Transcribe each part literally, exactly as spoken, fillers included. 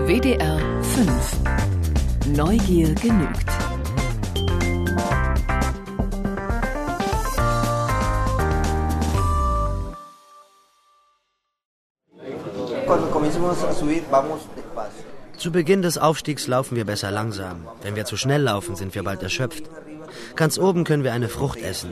W D R fünf. Neugier genügt. Zu Beginn des Aufstiegs laufen wir besser langsam. Wenn wir zu schnell laufen, sind wir bald erschöpft. Ganz oben können wir eine Frucht essen.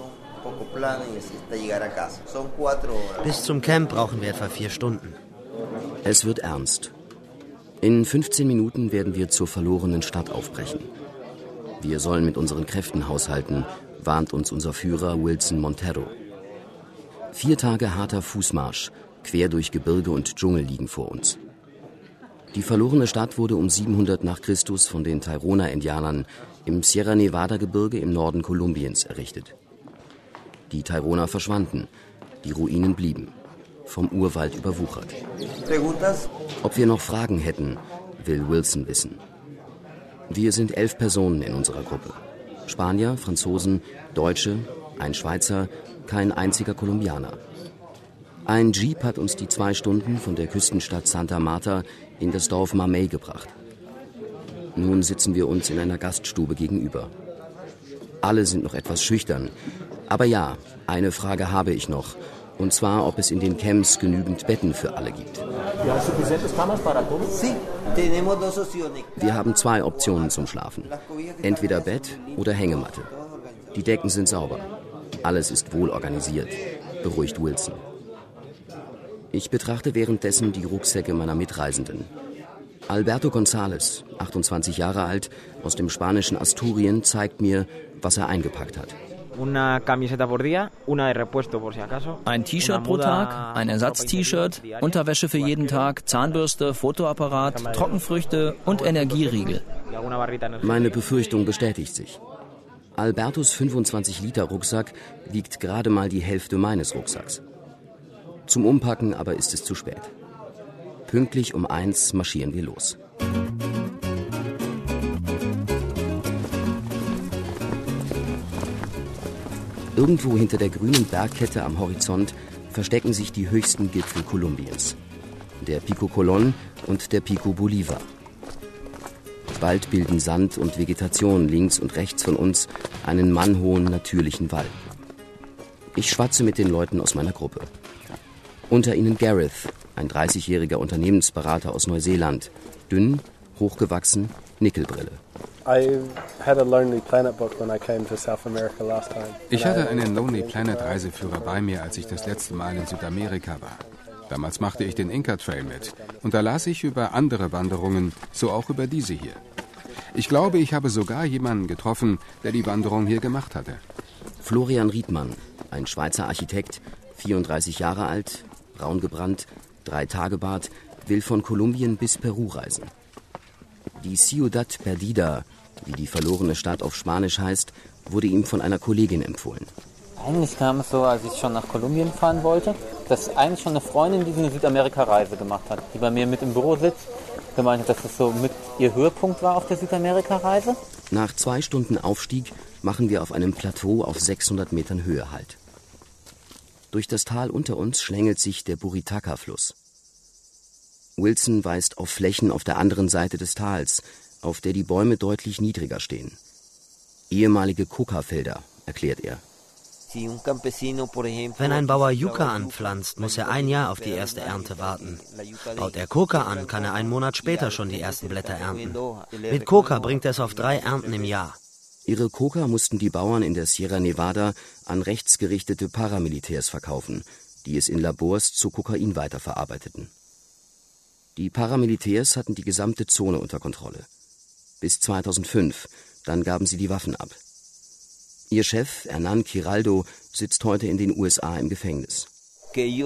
Bis zum Camp brauchen wir etwa vier Stunden. Es wird ernst. In fünfzehn Minuten werden wir zur verlorenen Stadt aufbrechen. Wir sollen mit unseren Kräften haushalten, warnt uns unser Führer Wilson Montero. Vier Tage harter Fußmarsch, quer durch Gebirge und Dschungel liegen vor uns. Die verlorene Stadt wurde um siebenhundert nach Christus von den Tairona-Indianern im Sierra Nevada-Gebirge im Norden Kolumbiens errichtet. Die Taironer verschwanden, die Ruinen blieben, vom Urwald überwuchert. Ob wir noch Fragen hätten, will Wilson wissen. Wir sind elf Personen in unserer Gruppe. Spanier, Franzosen, Deutsche, ein Schweizer, kein einziger Kolumbianer. Ein Jeep hat uns die zwei Stunden von der Küstenstadt Santa Marta in das Dorf Mamey gebracht. Nun sitzen wir uns in einer Gaststube gegenüber. Alle sind noch etwas schüchtern. Aber ja, eine Frage habe ich noch. Und zwar, ob es in den Camps genügend Betten für alle gibt. Wir haben zwei Optionen zum Schlafen. Entweder Bett oder Hängematte. Die Decken sind sauber. Alles ist wohl organisiert, beruhigt Wilson. Ich betrachte währenddessen die Rucksäcke meiner Mitreisenden. Alberto González, achtundzwanzig Jahre alt, aus dem spanischen Asturien, zeigt mir, was er eingepackt hat. Ein T-Shirt pro Tag, ein Ersatz-T-Shirt, Unterwäsche für jeden Tag, Zahnbürste, Fotoapparat, Trockenfrüchte und Energieriegel. Meine Befürchtung bestätigt sich. Albertos fünfundzwanzig Liter Rucksack wiegt gerade mal die Hälfte meines Rucksacks. Zum Umpacken aber ist es zu spät. Pünktlich um eins marschieren wir los. Irgendwo hinter der grünen Bergkette am Horizont verstecken sich die höchsten Gipfel Kolumbiens. Der Pico Colón und der Pico Bolívar. Bald bilden Sand und Vegetation links und rechts von uns einen mannhohen natürlichen Wall. Ich schwatze mit den Leuten aus meiner Gruppe. Unter ihnen Gareth, ein dreißigjähriger Unternehmensberater aus Neuseeland. Dünn, hochgewachsen, Nickelbrille. Ich hatte einen Lonely Planet Reiseführer bei mir, als ich das letzte Mal in Südamerika war. Damals machte ich den Inca Trail mit. Und da las ich über andere Wanderungen, so auch über diese hier. Ich glaube, ich habe sogar jemanden getroffen, der die Wanderung hier gemacht hatte. Florian Riedmann, ein Schweizer Architekt, vierunddreißig Jahre alt, braun gebrannt, drei Tage Bart, will von Kolumbien bis Peru reisen. Die Ciudad Perdida, wie die verlorene Stadt auf Spanisch heißt, wurde ihm von einer Kollegin empfohlen. Eigentlich kam es so, als ich schon nach Kolumbien fahren wollte, dass eigentlich schon eine Freundin diese eine Südamerika-Reise gemacht hat, die bei mir mit im Büro sitzt, gemeint hat, dass das so mit ihr Höhepunkt war auf der Südamerika-Reise. Nach zwei Stunden Aufstieg machen wir auf einem Plateau auf sechshundert Metern Höhe Halt. Durch das Tal unter uns schlängelt sich der Buritaca-Fluss. Wilson weist auf Flächen auf der anderen Seite des Tals, auf der die Bäume deutlich niedriger stehen. Ehemalige Coca-Felder, erklärt er. Wenn ein Bauer Yucca anpflanzt, muss er ein Jahr auf die erste Ernte warten. Baut er Coca an, kann er einen Monat später schon die ersten Blätter ernten. Mit Coca bringt er es auf drei Ernten im Jahr. Ihre Coca mussten die Bauern in der Sierra Nevada an rechtsgerichtete Paramilitärs verkaufen, die es in Labors zu Kokain weiterverarbeiteten. Die Paramilitärs hatten die gesamte Zone unter Kontrolle. Bis zweitausendfünf, dann gaben sie die Waffen ab. Ihr Chef, Hernán Giraldo, sitzt heute in den U S A im Gefängnis. Die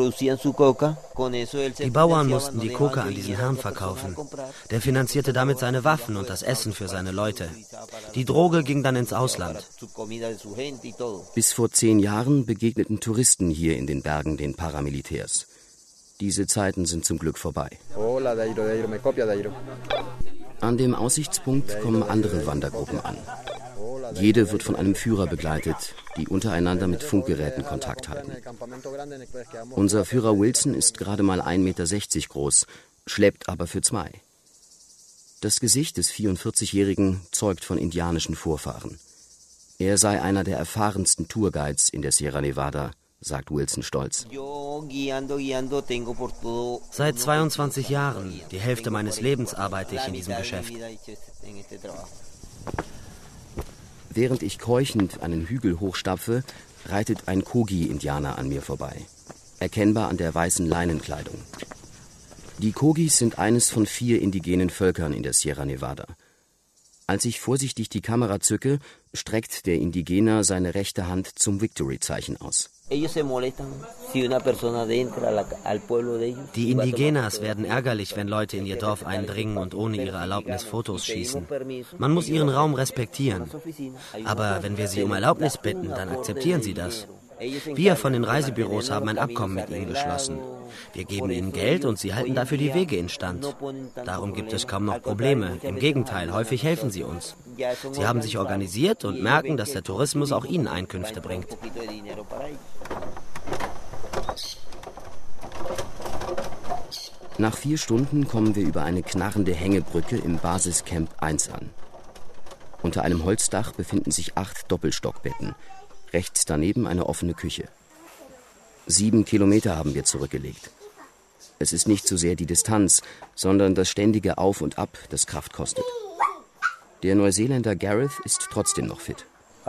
Bauern mussten die Coca an diesen Herrn verkaufen. Der finanzierte damit seine Waffen und das Essen für seine Leute. Die Droge ging dann ins Ausland. Bis vor zehn Jahren begegneten Touristen hier in den Bergen den Paramilitärs. Diese Zeiten sind zum Glück vorbei. An dem Aussichtspunkt kommen andere Wandergruppen an. Jede wird von einem Führer begleitet, die untereinander mit Funkgeräten Kontakt halten. Unser Führer Wilson ist gerade mal ein Meter sechzig groß schleppt aber für zwei. Das Gesicht des vierundvierzigjährigen zeugt von indianischen Vorfahren. Er sei einer der erfahrensten Tourguides in der Sierra Nevada, sagt Wilson stolz. Seit zweiundzwanzig Jahren, die Hälfte meines Lebens, arbeite ich in diesem Geschäft. Während ich keuchend einen Hügel hochstapfe, reitet ein Kogi-Indianer an mir vorbei. Erkennbar an der weißen Leinenkleidung. Die Kogis sind eines von vier indigenen Völkern in der Sierra Nevada. Als ich vorsichtig die Kamera zücke, streckt der Indigener seine rechte Hand zum Victory-Zeichen aus. Die Indigenas werden ärgerlich, wenn Leute in ihr Dorf eindringen und ohne ihre Erlaubnis Fotos schießen. Man muss ihren Raum respektieren. Aber wenn wir sie um Erlaubnis bitten, dann akzeptieren sie das. Wir von den Reisebüros haben ein Abkommen mit ihnen geschlossen. Wir geben ihnen Geld und sie halten dafür die Wege instand. Darum gibt es kaum noch Probleme. Im Gegenteil, häufig helfen sie uns. Sie haben sich organisiert und merken, dass der Tourismus auch ihnen Einkünfte bringt. Nach vier Stunden kommen wir über eine knarrende Hängebrücke im Basiscamp eins an. Unter einem Holzdach befinden sich acht Doppelstockbetten. Rechts daneben eine offene Küche. Sieben Kilometer haben wir zurückgelegt. Es ist nicht so sehr die Distanz, sondern das ständige Auf und Ab, das Kraft kostet. Der Neuseeländer Gareth ist trotzdem noch fit.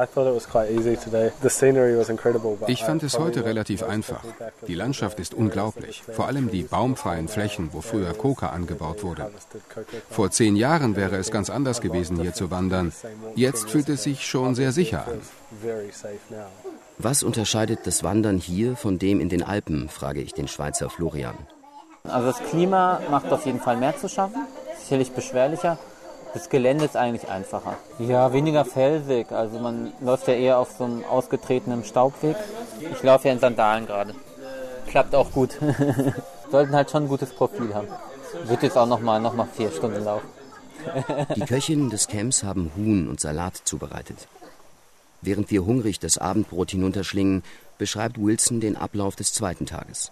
Ich fand es heute relativ einfach. Die Landschaft ist unglaublich, vor allem die baumfreien Flächen, wo früher Coca angebaut wurde. Vor zehn Jahren wäre es ganz anders gewesen, hier zu wandern. Jetzt fühlt es sich schon sehr sicher an. Was unterscheidet das Wandern hier von dem in den Alpen, frage ich den Schweizer Florian. Also das Klima macht auf jeden Fall mehr zu schaffen, sicherlich beschwerlicher. Das Gelände ist eigentlich einfacher. Ja, weniger felsig. Also man läuft ja eher auf so einem ausgetretenen Staubweg. Ich laufe ja in Sandalen gerade. Klappt auch gut. Sollten halt schon ein gutes Profil haben. Wird jetzt auch noch mal, noch mal vier Stunden laufen. Die Köchinnen des Camps haben Huhn und Salat zubereitet. Während wir hungrig das Abendbrot hinunterschlingen, beschreibt Wilson den Ablauf des zweiten Tages.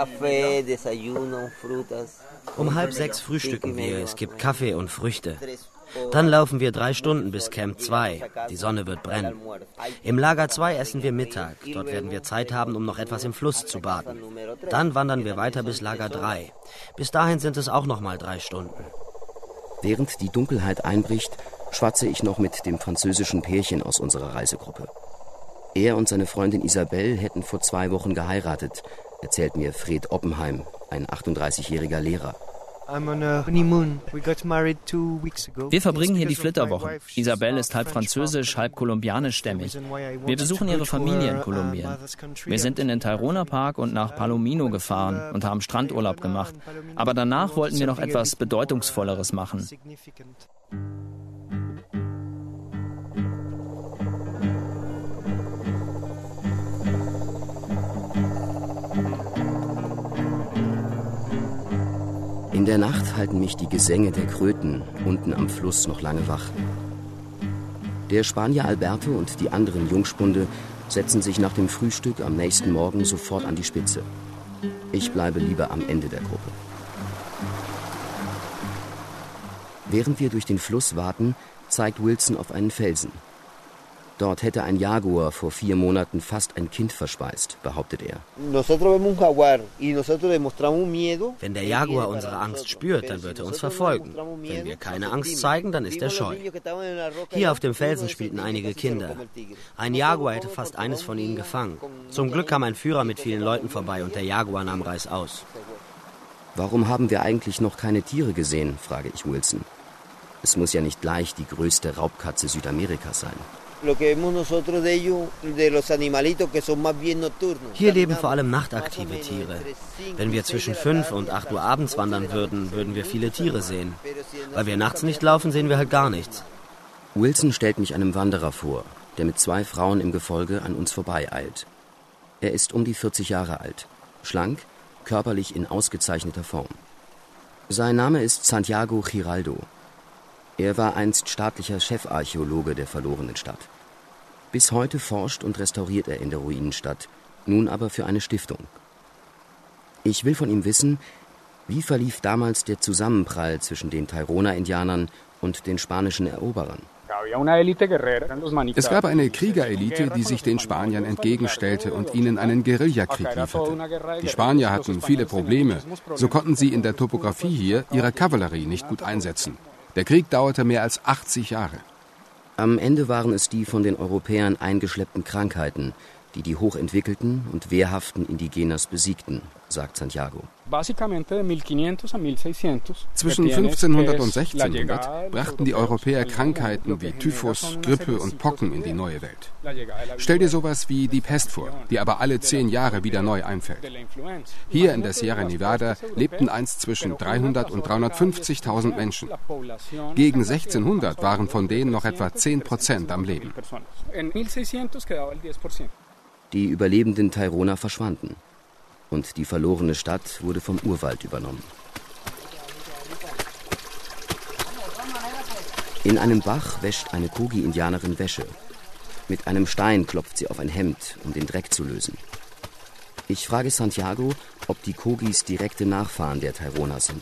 Um halb sechs frühstücken wir, es gibt Kaffee und Früchte. Dann laufen wir drei Stunden bis Camp zwei. Die Sonne wird brennen. Im Lager zwei essen wir Mittag. Dort werden wir Zeit haben, um noch etwas im Fluss zu baden. Dann wandern wir weiter bis Lager drei. Bis dahin sind es auch noch mal drei Stunden. Während die Dunkelheit einbricht, schwatze ich noch mit dem französischen Pärchen aus unserer Reisegruppe. Er und seine Freundin Isabelle hätten vor zwei Wochen geheiratet, erzählt mir Fred Oppenheim, ein achtunddreißigjähriger Lehrer. Wir verbringen hier die Flitterwochen. Isabelle ist halb französisch, halb kolumbianischstämmig. Wir besuchen ihre Familie in Kolumbien. Wir sind in den Tayrona Park und nach Palomino gefahren und haben Strandurlaub gemacht. Aber danach wollten wir noch etwas Bedeutungsvolleres machen. In der Nacht halten mich die Gesänge der Kröten unten am Fluss noch lange wach. Der Spanier Alberto und die anderen Jungspunde setzen sich nach dem Frühstück am nächsten Morgen sofort an die Spitze. Ich bleibe lieber am Ende der Gruppe. Während wir durch den Fluss warten, zeigt Wilson auf einen Felsen. Dort hätte ein Jaguar vor vier Monaten fast ein Kind verspeist, behauptet er. Wenn der Jaguar unsere Angst spürt, dann wird er uns verfolgen. Wenn wir keine Angst zeigen, dann ist er scheu. Hier auf dem Felsen spielten einige Kinder. Ein Jaguar hätte fast eines von ihnen gefangen. Zum Glück kam ein Führer mit vielen Leuten vorbei und der Jaguar nahm reißaus. Warum haben wir eigentlich noch keine Tiere gesehen, frage ich Wilson. Es muss ja nicht gleich die größte Raubkatze Südamerikas sein. Hier leben vor allem nachtaktive Tiere. Wenn wir zwischen fünf und acht Uhr abends wandern würden, würden wir viele Tiere sehen. Weil wir nachts nicht laufen, sehen wir halt gar nichts. Wilson stellt mich einem Wanderer vor, der mit zwei Frauen im Gefolge an uns vorbeieilt. Er ist um die vierzig Jahre alt, schlank, körperlich in ausgezeichneter Form. Sein Name ist Santiago Giraldo. Er war einst staatlicher Chefarchäologe der verlorenen Stadt. Bis heute forscht und restauriert er in der Ruinenstadt, nun aber für eine Stiftung. Ich will von ihm wissen, Wie verlief damals der Zusammenprall zwischen den Tairona-Indianern und den spanischen Eroberern? Es gab eine Kriegerelite, die sich den Spaniern entgegenstellte und ihnen einen Guerillakrieg lieferte. Die Spanier hatten viele Probleme. So konnten sie in der Topographie hier ihre Kavallerie nicht gut einsetzen. Der Krieg dauerte mehr als achtzig Jahre. Am Ende waren es die von den Europäern eingeschleppten Krankheiten, die die hochentwickelten und wehrhaften Indigenas besiegten, sagt Santiago. Zwischen fünfzehnhundert und sechzehnhundert brachten die Europäer Krankheiten wie Typhus, Grippe und Pocken in die neue Welt. Stell dir sowas wie die Pest vor, die aber alle zehn Jahre wieder neu einfällt. Hier in der Sierra Nevada lebten einst zwischen dreihundert und dreihundertfünfzigtausend Menschen. Gegen sechzehnhundert waren von denen noch etwa zehn Prozent am Leben. Die überlebenden Tairona verschwanden und die verlorene Stadt wurde vom Urwald übernommen. In einem Bach wäscht eine Kogi-Indianerin Wäsche. Mit einem Stein klopft sie auf ein Hemd, um den Dreck zu lösen. Ich frage Santiago, ob die Kogis direkte Nachfahren der Tairona sind.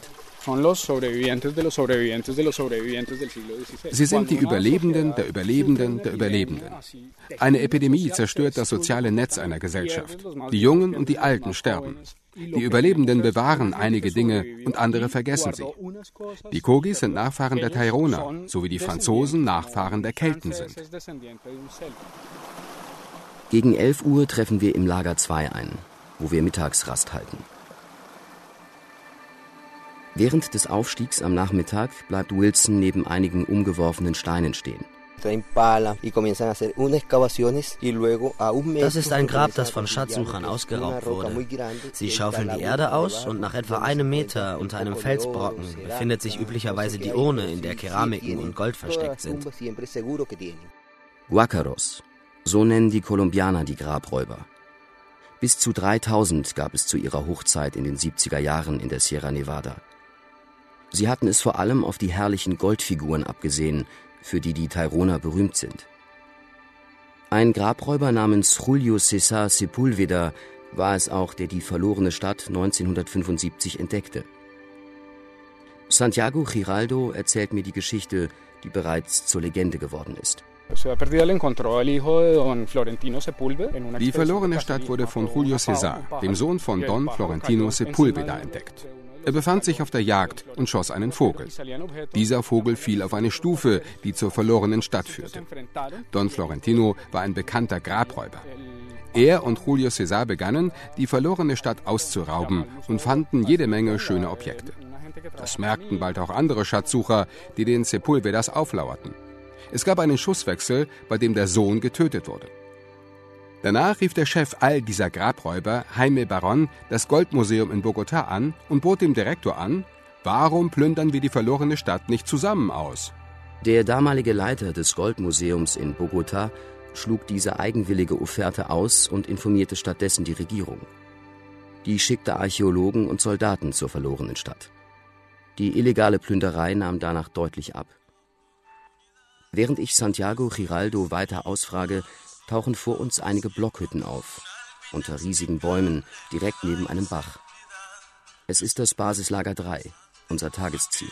Sie sind die Überlebenden der Überlebenden der Überlebenden. Eine Epidemie zerstört das soziale Netz einer Gesellschaft. Die Jungen und die Alten sterben. Die Überlebenden bewahren einige Dinge und andere vergessen sie. Die Kogis sind Nachfahren der Tairona, so wie die Franzosen Nachfahren der Kelten sind. Gegen elf Uhr treffen wir im Lager zwei ein, wo wir Mittagsrast halten. Während des Aufstiegs am Nachmittag bleibt Wilson neben einigen umgeworfenen Steinen stehen. Das ist ein Grab, das von Schatzsuchern ausgeraubt wurde. Sie schaufeln die Erde aus und nach etwa einem Meter unter einem Felsbrocken befindet sich üblicherweise die Urne, in der Keramiken und Gold versteckt sind. Guacaros, so nennen die Kolumbianer die Grabräuber. Bis zu dreitausend gab es zu ihrer Hochzeit in den siebziger Jahren in der Sierra Nevada. Sie hatten es vor allem auf die herrlichen Goldfiguren abgesehen, für die die Tairona berühmt sind. Ein Grabräuber namens Julio César Sepúlveda war es auch, der die verlorene Stadt neunzehnhundertfünfundsiebzig entdeckte. Santiago Giraldo erzählt mir die Geschichte, die bereits zur Legende geworden ist. Die verlorene Stadt wurde von Julio César, dem Sohn von Don Florentino Sepúlveda, entdeckt. Er befand sich auf der Jagd und schoss einen Vogel. Dieser Vogel fiel auf eine Stufe, die zur verlorenen Stadt führte. Don Florentino war ein bekannter Grabräuber. Er und Julio César begannen, die verlorene Stadt auszurauben und fanden jede Menge schöne Objekte. Das merkten bald auch andere Schatzsucher, die den Sepúlvedas auflauerten. Es gab einen Schusswechsel, bei dem der Sohn getötet wurde. Danach rief der Chef all dieser Grabräuber, Jaime Barón, das Goldmuseum in Bogotá an und bot dem Direktor an, warum plündern wir die verlorene Stadt nicht zusammen aus? Der damalige Leiter des Goldmuseums in Bogotá schlug diese eigenwillige Offerte aus und informierte stattdessen die Regierung. Die schickte Archäologen und Soldaten zur verlorenen Stadt. Die illegale Plünderei nahm danach deutlich ab. Während ich Santiago Giraldo weiter ausfrage, tauchen vor uns einige Blockhütten auf, unter riesigen Bäumen, direkt neben einem Bach. Es ist das Basislager drei, unser Tagesziel.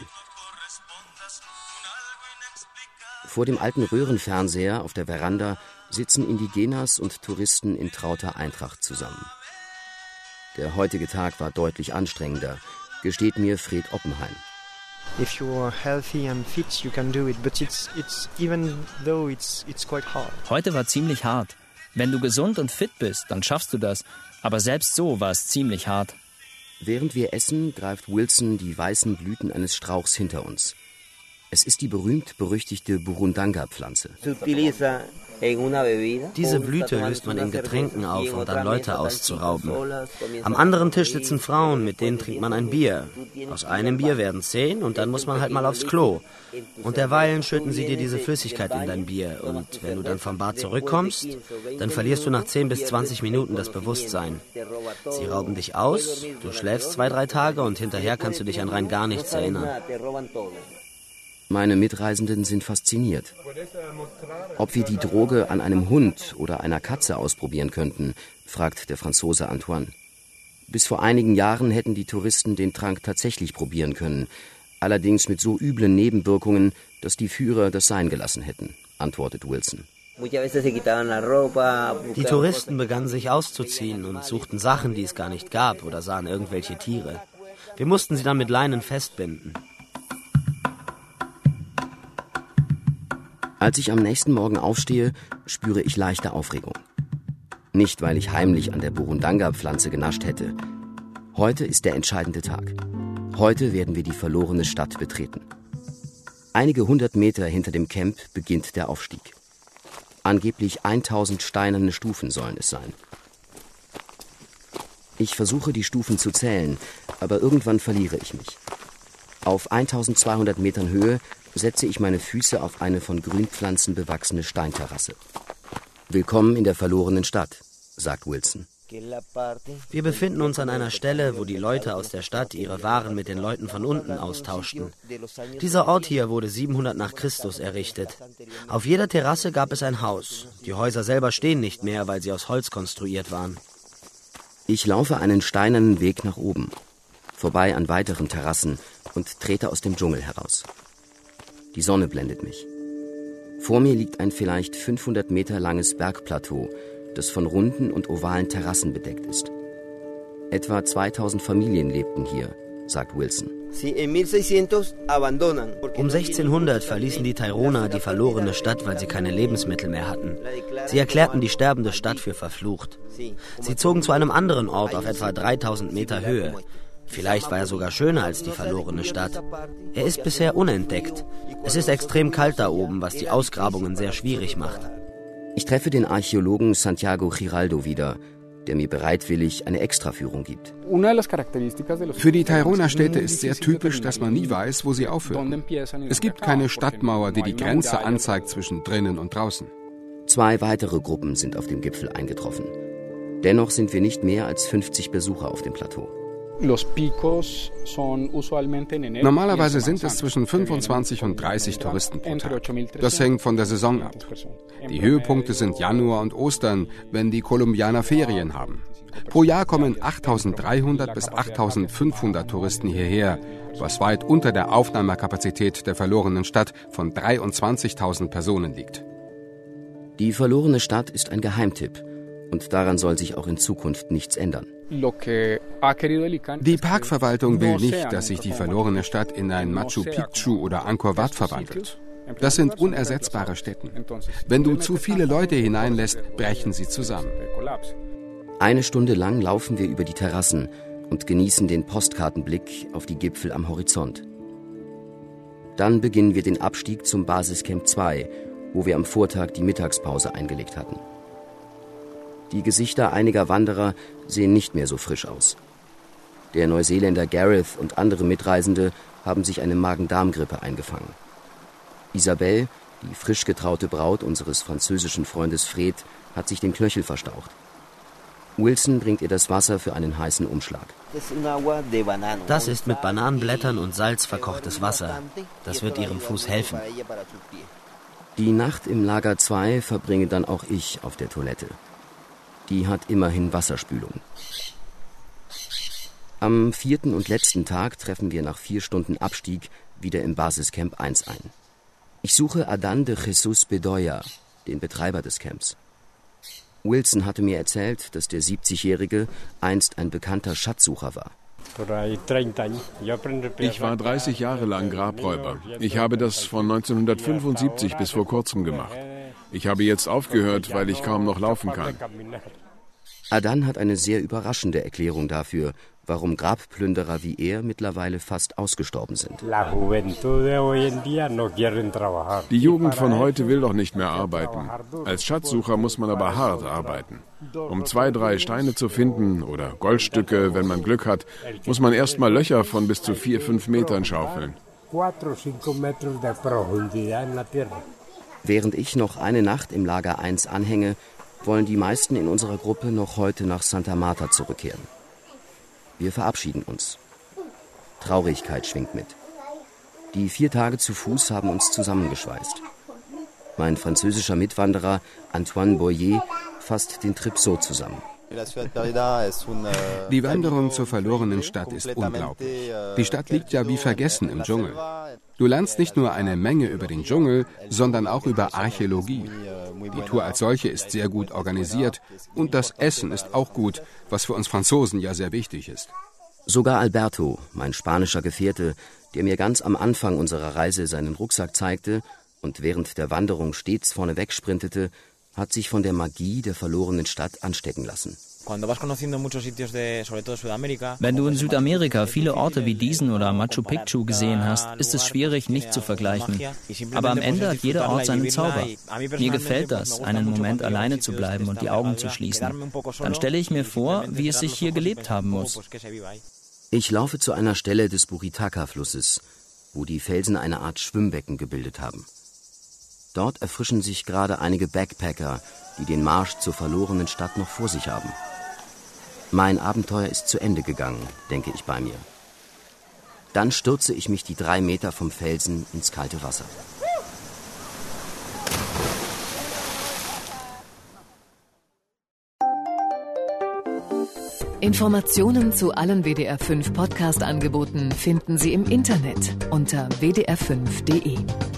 Vor dem alten Röhrenfernseher auf der Veranda sitzen Indigenas und Touristen in trauter Eintracht zusammen. Der heutige Tag war deutlich anstrengender, gesteht mir Fred Oppenheim. If you're healthy and fit, you can do it, but it's it's even though it's it's quite hard. Heute war ziemlich hart. Wenn du gesund und fit bist, dann schaffst du das. Aber selbst so war es ziemlich hart. Während wir essen, greift Wilson die weißen Blüten eines Strauchs hinter uns. Es ist die berühmt-berüchtigte Burundanga-Pflanze. Diese Blüte löst man in Getränken auf, um dann Leute auszurauben. Am anderen Tisch sitzen Frauen, mit denen trinkt man ein Bier. Aus einem Bier werden zehn und dann muss man halt mal aufs Klo. Und derweilen schütten sie dir diese Flüssigkeit in dein Bier. Und wenn du dann vom Bar zurückkommst, dann verlierst du nach zehn bis zwanzig Minuten das Bewusstsein. Sie rauben dich aus, du schläfst zwei, drei Tage und hinterher kannst du dich an rein gar nichts erinnern. Meine Mitreisenden sind fasziniert. Ob wir die Droge an einem Hund oder einer Katze ausprobieren könnten, fragt der Franzose Antoine. Bis vor einigen Jahren hätten die Touristen den Trank tatsächlich probieren können, allerdings mit so üblen Nebenwirkungen, dass die Führer das sein gelassen hätten, antwortet Wilson. Die Touristen begannen sich auszuziehen und suchten Sachen, die es gar nicht gab, oder sahen irgendwelche Tiere. Wir mussten sie dann mit Leinen festbinden. Als ich am nächsten Morgen aufstehe, spüre ich leichte Aufregung. Nicht, weil ich heimlich an der Burundanga-Pflanze genascht hätte. Heute ist der entscheidende Tag. Heute werden wir die verlorene Stadt betreten. Einige hundert Meter hinter dem Camp beginnt der Aufstieg. Angeblich tausend steinerne Stufen sollen es sein. Ich versuche, die Stufen zu zählen, aber irgendwann verliere ich mich. Auf eintausendzweihundert Metern Höhe setze ich meine Füße auf eine von Grünpflanzen bewachsene Steinterrasse. Willkommen in der verlorenen Stadt, sagt Wilson. Wir befinden uns an einer Stelle, wo die Leute aus der Stadt ihre Waren mit den Leuten von unten austauschten. Dieser Ort hier wurde siebenhundert nach Christus errichtet. Auf jeder Terrasse gab es ein Haus. Die Häuser selber stehen nicht mehr, weil sie aus Holz konstruiert waren. Ich laufe einen steinernen Weg nach oben, vorbei an weiteren Terrassen und trete aus dem Dschungel heraus. Die Sonne blendet mich. Vor mir liegt ein vielleicht fünfhundert Meter langes Bergplateau, das von runden und ovalen Terrassen bedeckt ist. Etwa zweitausend Familien lebten hier, sagt Wilson. Um sechzehnhundert verließen die Taironer die verlorene Stadt, weil sie keine Lebensmittel mehr hatten. Sie erklärten die sterbende Stadt für verflucht. Sie zogen zu einem anderen Ort auf etwa dreitausend Meter Höhe. Vielleicht war er sogar schöner als die verlorene Stadt. Er ist bisher unentdeckt. Es ist extrem kalt da oben, was die Ausgrabungen sehr schwierig macht. Ich treffe den Archäologen Santiago Giraldo wieder, der mir bereitwillig eine Extraführung gibt. Für die Taironer Städte ist sehr typisch, dass man nie weiß, wo sie aufhören. Es gibt keine Stadtmauer, die die Grenze anzeigt zwischen drinnen und draußen. Zwei weitere Gruppen sind auf dem Gipfel eingetroffen. Dennoch sind wir nicht mehr als fünfzig Besucher auf dem Plateau. Normalerweise sind es zwischen fünfundzwanzig und dreißig Touristen pro Tag. Das hängt von der Saison ab. Die Höhepunkte sind Januar und Ostern, wenn die Kolumbianer Ferien haben. Pro Jahr kommen achttausenddreihundert bis achttausendfünfhundert Touristen hierher, was weit unter der Aufnahmekapazität der verlorenen Stadt von dreiundzwanzigtausend Personen liegt. Die verlorene Stadt ist ein Geheimtipp. Und daran soll sich auch in Zukunft nichts ändern. Die Parkverwaltung will nicht, dass sich die verlorene Stadt in ein Machu Picchu oder Angkor Wat verwandelt. Das sind unersetzbare Stätten. Wenn du zu viele Leute hineinlässt, brechen sie zusammen. Eine Stunde lang laufen wir über die Terrassen und genießen den Postkartenblick auf die Gipfel am Horizont. Dann beginnen wir den Abstieg zum Basiscamp zwei, wo wir am Vortag die Mittagspause eingelegt hatten. Die Gesichter einiger Wanderer sehen nicht mehr so frisch aus. Der Neuseeländer Gareth und andere Mitreisende haben sich eine Magen-Darm-Grippe eingefangen. Isabelle, die frisch getraute Braut unseres französischen Freundes Fred, hat sich den Knöchel verstaucht. Wilson bringt ihr das Wasser für einen heißen Umschlag. Das ist mit Bananenblättern und Salz verkochtes Wasser. Das wird ihrem Fuß helfen. Die Nacht im Lager zwei verbringe dann auch ich auf der Toilette. Die hat immerhin Wasserspülung. Am vierten und letzten Tag treffen wir nach vier Stunden Abstieg wieder im Basiscamp eins ein. Ich suche Adan de Jesus Bedoya, den Betreiber des Camps. Wilson hatte mir erzählt, dass der siebzigjährige einst ein bekannter Schatzsucher war. Ich war dreißig Jahre lang Grabräuber. Ich habe das von neunzehnhundertfünfundsiebzig bis vor kurzem gemacht. Ich habe jetzt aufgehört, weil ich kaum noch laufen kann. Adan hat eine sehr überraschende Erklärung dafür, warum Grabplünderer wie er mittlerweile fast ausgestorben sind. Die Jugend von heute will doch nicht mehr arbeiten. Als Schatzsucher muss man aber hart arbeiten. Um zwei, drei Steine zu finden oder Goldstücke, wenn man Glück hat, muss man erst mal Löcher von bis zu vier, fünf Metern schaufeln. Während ich noch eine Nacht im Lager eins anhänge, wollen die meisten in unserer Gruppe noch heute nach Santa Marta zurückkehren. Wir verabschieden uns. Traurigkeit schwingt mit. Die vier Tage zu Fuß haben uns zusammengeschweißt. Mein französischer Mitwanderer Antoine Boyer fasst den Trip so zusammen. Die Wanderung zur verlorenen Stadt ist unglaublich. Die Stadt liegt ja wie vergessen im Dschungel. Du lernst nicht nur eine Menge über den Dschungel, sondern auch über Archäologie. Die Tour als solche ist sehr gut organisiert und das Essen ist auch gut, was für uns Franzosen ja sehr wichtig ist. Sogar Alberto, mein spanischer Gefährte, der mir ganz am Anfang unserer Reise seinen Rucksack zeigte und während der Wanderung stets vorne wegsprintete, hat sich von der Magie der verlorenen Stadt anstecken lassen. Wenn du in Südamerika viele Orte wie diesen oder Machu Picchu gesehen hast, ist es schwierig, nicht zu vergleichen. Aber am Ende hat jeder Ort seinen Zauber. Mir gefällt das, einen Moment alleine zu bleiben und die Augen zu schließen. Dann stelle ich mir vor, wie es sich hier gelebt haben muss. Ich laufe zu einer Stelle des Buritaca-Flusses, wo die Felsen eine Art Schwimmbecken gebildet haben. Dort erfrischen sich gerade einige Backpacker, die den Marsch zur verlorenen Stadt noch vor sich haben. Mein Abenteuer ist zu Ende gegangen, denke ich bei mir. Dann stürze ich mich die drei Meter vom Felsen ins kalte Wasser. Informationen zu allen W D R fünf Podcast-Angeboten finden Sie im Internet unter w d r fünf punkt d e.